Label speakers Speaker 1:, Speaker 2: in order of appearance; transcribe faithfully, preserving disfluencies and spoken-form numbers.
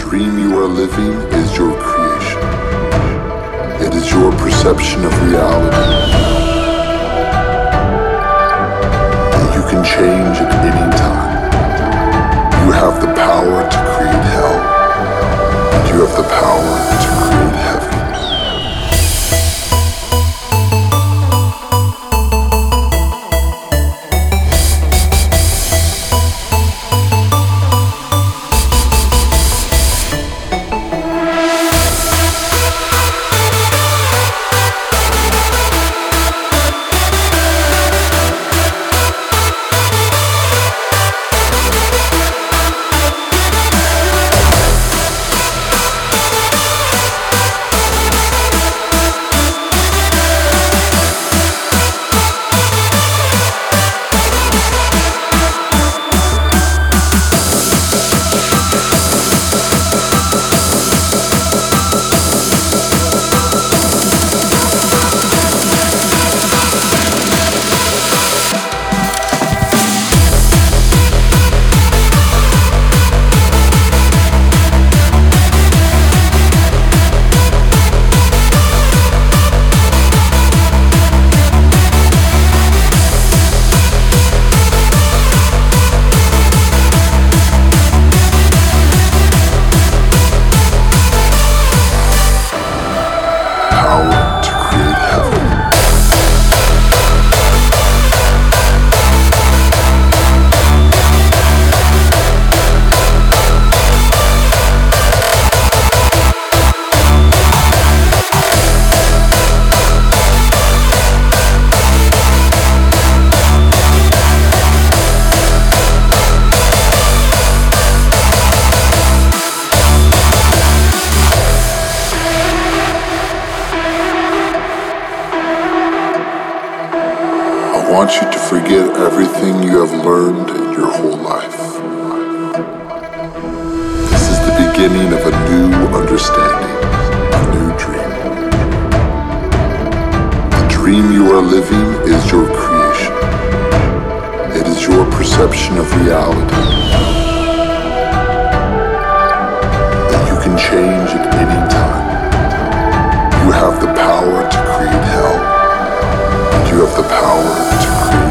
Speaker 1: dream you are living is your creation. It is your perception of reality. And you can change at any time. You have the power to create hell, and you have the power to create heaven. I want you to forget everything you have learned in your whole life. This is the beginning of a new understanding, a new dream. The dream you are living is your creation. It is your perception of reality. That you can change at any time. You have the power to create hell. You have the power to create